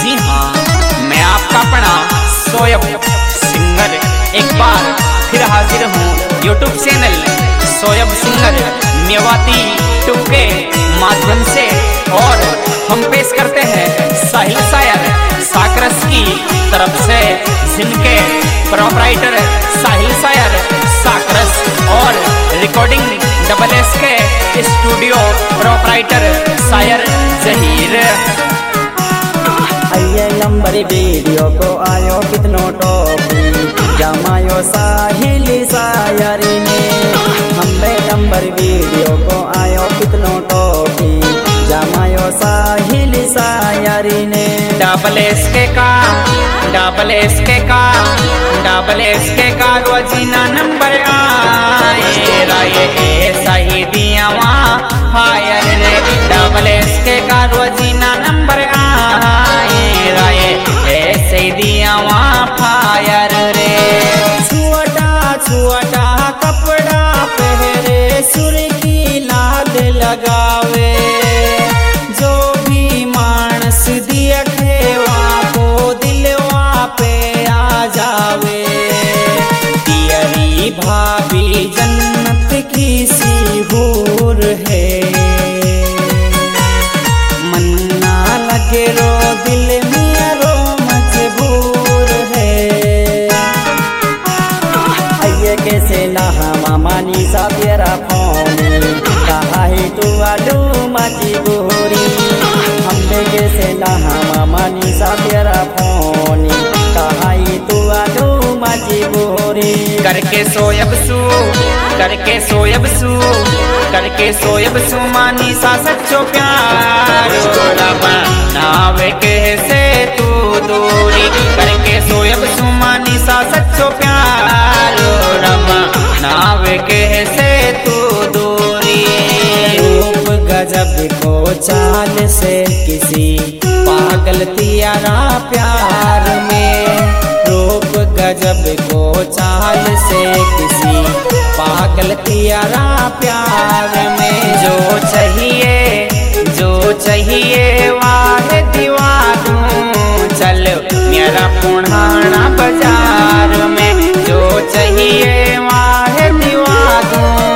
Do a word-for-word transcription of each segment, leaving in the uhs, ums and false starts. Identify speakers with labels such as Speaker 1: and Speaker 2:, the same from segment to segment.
Speaker 1: जी हाँ, मैं आपका अपना सोयब सिंगर एक बार फिर हाजिर हूँ YouTube channel Soyab singer Mewati two के माध्यम से। और हम पेश करते हैं साहिल शायर साकरस की तरफ से, जिनके प्रोपराइटर साहिल शायर साकरस और recording double S K studio proprietor शायर जहीर।
Speaker 2: आइए नंबर वीडियो को आयो कितनो टॉपी जमायो साहिल शायर ने। हमें नंबर वीडियो को आयो कितनो टॉपी जमायो साहिल शायर ने।
Speaker 1: डबल एस के का डबल एस के का डबल एस के का रोजीना नंबर आए राये सही दिया फायर रे। डबल एस के का रोजीना नंबर आए राये सही दिया फायर रे।
Speaker 2: छोटा छोटा कपड़ा पहरे सुर की लाल लगावे, जो भी मानस देखे को दिलवा पे आ जावे। तेरी भाभी जन्नत की सी हूर है, मन ना लगे रो दिल मेरो मजबूर है। आइए कैसे नहा मामा निशा तेरा फोन कहा ही तू आलू मजबूरी। हमने कैसे नहा मामा निशा तेरा फोन कहा ही तू आलू मजबूरी।
Speaker 1: करके सोयब सू करके सोयब सू करके सोयब सू मानी सा सच्चो प्यार नावे कैसे तू दूरी। करके सोयब सू मानी सा सच्चो प्यार नावे कैसे तू दूरी।
Speaker 2: रूप गजब को चाल से किसी पागल तियारा प्यार में। रूप गजब को चाल से किसी पागल तियारा प्यार में।
Speaker 1: जो चाहिए जो चाहिए वाह दिवा दूं, चल मेरा पुराना बाजार में। जो चाहिए वाह दिवा दूं।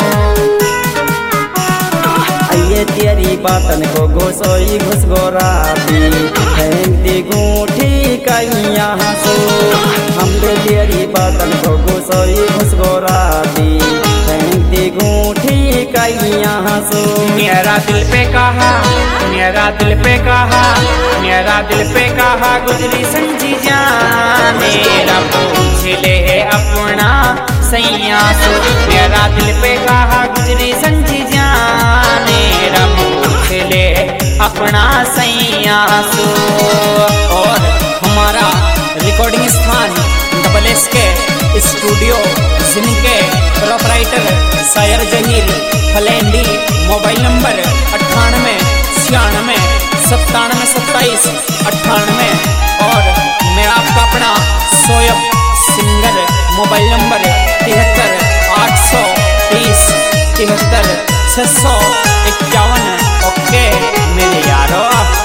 Speaker 2: आइए तेरी बातन को घुसोई घुस गोराती फेंकती गूठी कैया सो। हमने तेरी बातन को घुसोई घुस गोराती फेंकती गूठी कैया सो।
Speaker 1: मेरा दिल पे कहा मेरा दिल पे कहा मेरा दिल पे कहा गुजरी संजी जान मेरा पूछ ले अपना सैया सो। मेरा दिल पे कहा गुजरी संजी जान मेरा पूछ ले अपना सैया सो। और हमारा रिकॉर्डिंग स्थान डबल एस के स्टूडियो, जिनके प्रोपराइटर शायर जहीर फलेंडी। मोबाइल नंबर अट्ठानवे छियानवे सत्तानवे सत्ताईस अट्ठानवे। और मैं आपका अपना सोयब सिंगर मोबाइल नंबर तिहत्तर आठ सौ तीस तिहत्तर छः सौ इक्यावन। ओके मेरे यारो।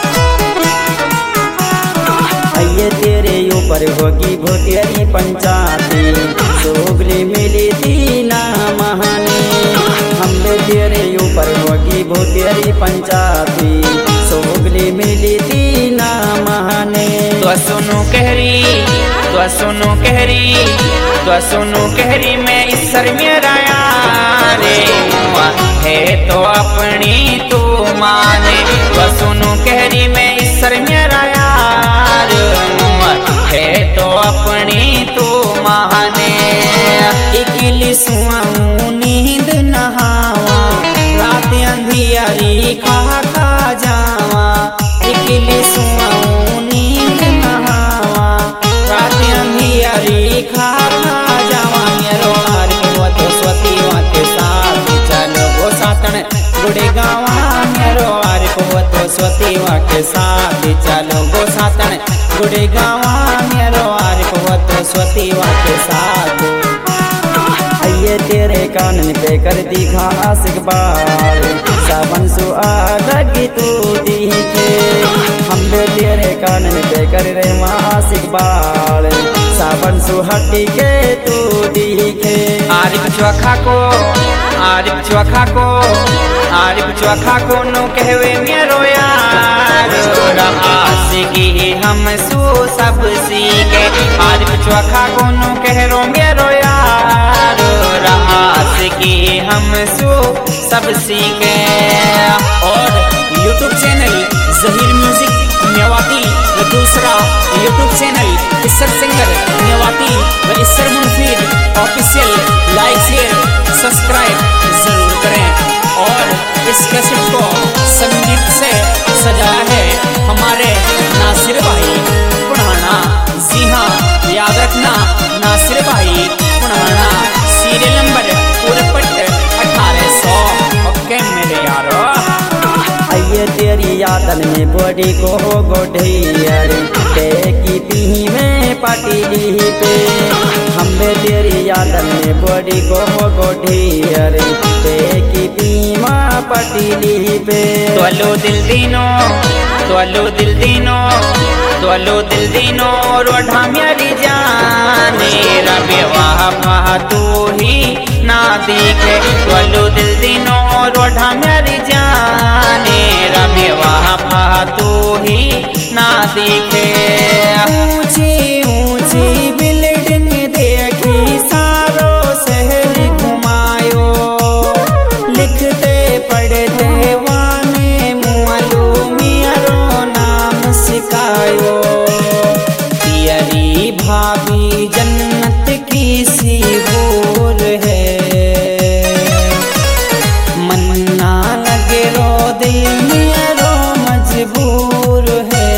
Speaker 2: आइए तेरे ऊपर होगी भोतेरी पंचायती सोगली मिली थी ना महानी। हमने तेरे ऊपर होगी भोतेरी पंचायती सोगली मिली थी ना महानी।
Speaker 1: तो सुनो कहरी तो सुनो कहरी तो सुनो कहरी मैं इस सर मेरा यार है तो अपनी तू माने। तो सुनो कहरी मैं इस सर मेरा यार है तो अपनी तू माने।
Speaker 2: इकली सुआऊं नींद नहावा रात अंधियारी खा खा जावा। इकली सुआऊं नींद नहावा रात अंधियारी खा खा जावा। मेरो हार को तो स्वती वाके साथ चलो वो सातन गुड़े गावा। मेरो हार को तो स्वती वाके साथ चलो वो सातन गुड़े गावा। मेरो हार को तो स्वती वाके साथ। आइए तेरे कानन पे कर दिखा आशिक बार सावन सुहाग तू दिखे। हम तेरे कानन कर रे मासिक बाल सावन सुहटी के तू दिखे।
Speaker 1: आरिफ चोखा को आरिफ चोखा को आरिफ चोखा को नो कहवे मेरो यार आशिकी हम सु सब सीखे। आरिफ चोखा को नो कहरो मेरो यार आशिकी हम सु सब सीखे।
Speaker 2: और YouTube channel Zaheer music Mewati व दूसरा YouTube channel Isar singer Mewati व Isar Munfir official like share subscribe जरूर करें। और इस कैसेट को संगीत से सजाया है हमारे नासिर भाई पुराना। जी हाँ, याद रखना नासिर भाई पुराना, सीरियल नंबर पूरपट अठारह सौ। ओके मेरे यारो, आइए तेरी यादन में बॉडी को गोढ़ियर की पी में पाटिली पे। हमें तेरी यादन में बॉडी को गोढ़ियर की पी माँ पाटिली पे।
Speaker 1: तोलो दिल दीनो तोलो दिल दीनो तोलो दिल दीनो रोढ़ा मेरी जाने रबे वाह तू ही ना दिखे। तोलो दिल दीनो रोढ़ा मेरी जाने रबे वाह तू ही ना दिखे।
Speaker 2: ऊंची ऊंची बिल्डिंग देखी सारो शहर घुमायो, लिखते पढ़ते वाने मुआलो मियारो नाम सिखायो। तेरी भाभी जन्नत की सी हूर है, मन्ना लगे रो दिल मेरो मजबूर है।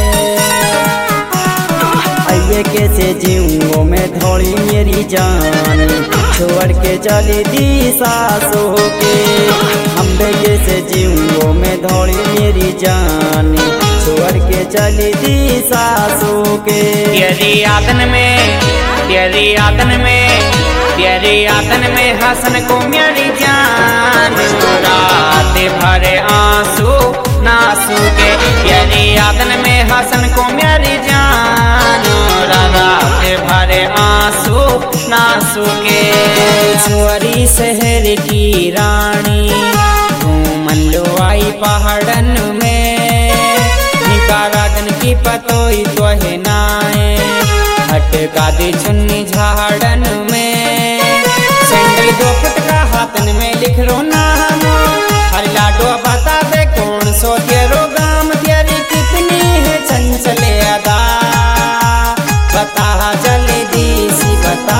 Speaker 2: आइए कैसे जीऊँ मैं थोड़ी मेरी जान छोड़ के चली दी सासों के। हम कैसे जीऊँ मैं थोड़ी मेरी जान छोड़ के चली दी सासों के।
Speaker 1: तेरी यादन में तेरी यादन में तेरी यादन में हसन को मेरी जान रात भरे आंसू नासू के। तेरी यादन में हसन को मेरी जान रात भरे आंसू नासू के।
Speaker 2: छोरी शहर की रानी घूमन लो आई पहाड़न में, निकारागन की पतोई तो है नाए हटका दे चुन्नी झाड़न में। सैंडल दो फुट का हाथन में लिख रो नाम, हर लाडो बता दे कौन सो तेरो गाम। तेरी कितनी है चंचल अदा बता जल्दी सी बता।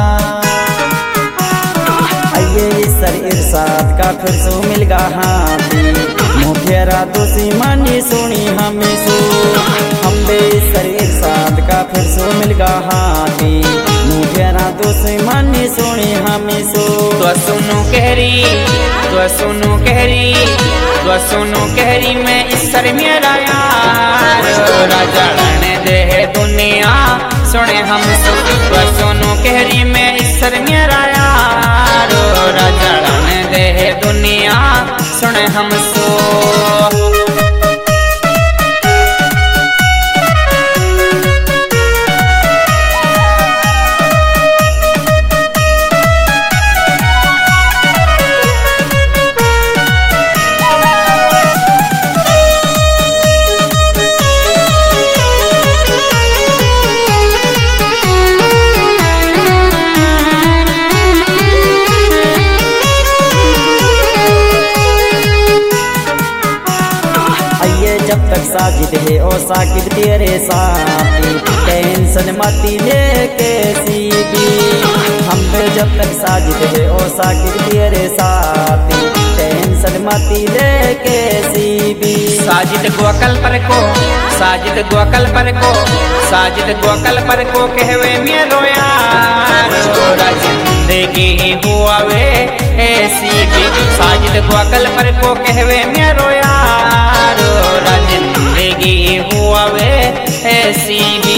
Speaker 2: आइए इसर इरशाद का फिर सो मिलगा हाथी मुखेरा दोषी मानी सुनी हमें सो। हम बेसर इरशाद का फिर सो मिलगा हाथी मुखेरा दोषी मानी सुनी हमें सो।
Speaker 1: तो सुनो कहरी तो सुनो कहरी तो सुनो कहरी मैं इसर मेरा यार राजड़न दे दुनिया सुने हम सो। तो सुनो कहरी मैं इसर मेरा यार राजड़न दे दुनिया सुने हम सो।
Speaker 2: जब तक साजिद है ओ साकिब तेरे साथी टेंशन मती लेके सीबी। हम पे जब तक साजिद है ओ साकिब तेरे साथी टेंशन मती लेके सीबी।
Speaker 1: साजिद गोकल पर को साजिद गोकल पर को साजिद गोकल पर को कहवे मेरो यार जिंदगी हुआ वे ऐसी भी। साजिद गोकल पर को कहवे मेरो यार जिंदगी हुआ वे ऐसी भी।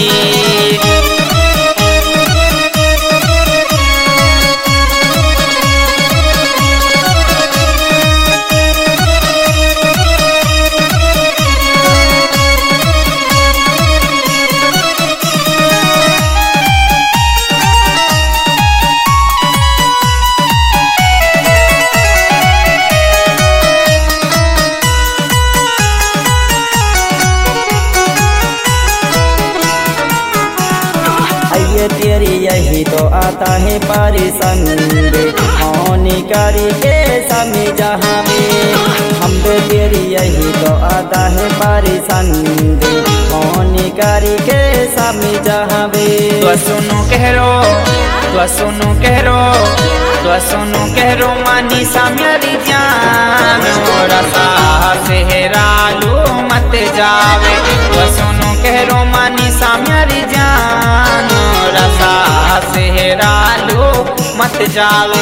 Speaker 2: ये तेरी यही तो आता है परेशानी होनी करी के समी जहाँ में हम पे तेरी यही तो आता है परेशानी होनी करी के समी जहाँ में।
Speaker 1: तो सुनो कहरो तो सुनो कहरो तो सुनो कहरो मानी सा मेरी जान रसा सेहरालू मत जावे। तो सुनो कहरो मानी सा मेरी जान रसा सेहरालू मत जावे।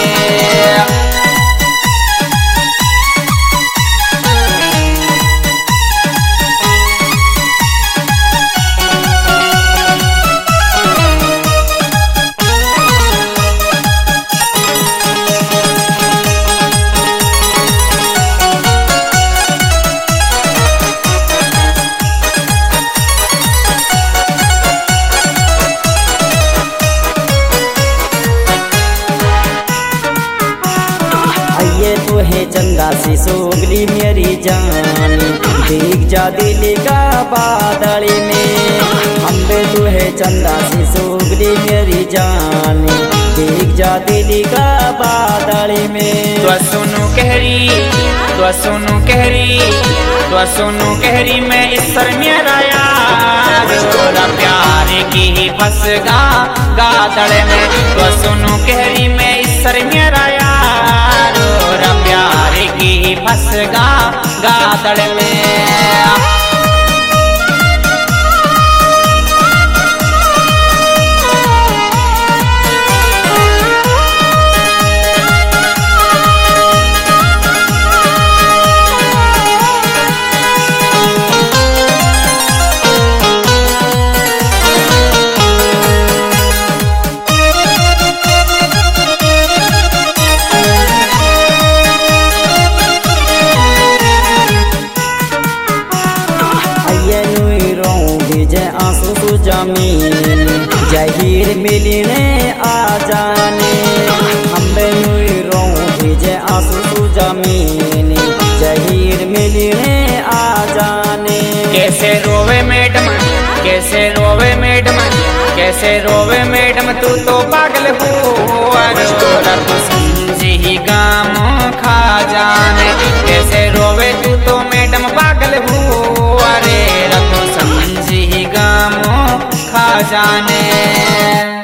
Speaker 2: ये तो है चंदा सी सोगली मेरी जान देख जा दिल का बादल में। हम बे तो है चंदा सी सोगली मेरी जान देख जा दिल का बादल में।
Speaker 1: तो सुनो कहरी तो सुनो कहरी तो सुनो कहरी मैं ईश्वर मेरा यार प्यार की फंस गा गादड़ में। तो सुनो कहरी मैं ईश्वर मेरा यार प्यार की फंस गा गादड़ में।
Speaker 2: जमीन जहीर मिलने आ जाने हम रो भेजे आंसू जमीन जहीर मिलने आ जाने।
Speaker 1: कैसे रोवे मैडम कैसे रोवे मैडम कैसे रोवे मैडम तू तो पागल हो तू समझी गाम खा जाने। कैसे रोवे तू तो मैडम पागल हो अरे तू समझी गाम खा जाने।